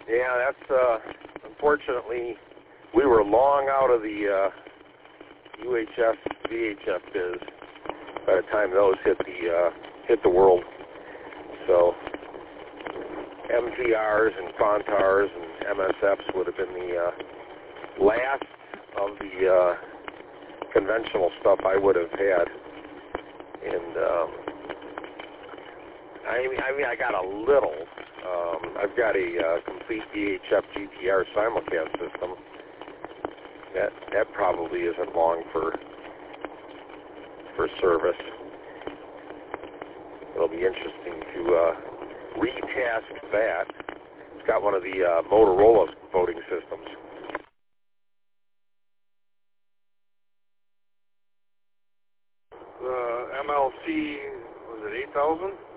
Yeah, that's unfortunately we were long out of the UHF VHF biz by the time those hit the world. So MGRs and Fontars and MSFs would have been the last of the conventional stuff I would have had. And I got a little. I've got a complete VHF GTR simulcast system. That probably isn't long for service. It'll be interesting to retest that. It's got one of the Motorola voting systems. The MLC, was it 8,000?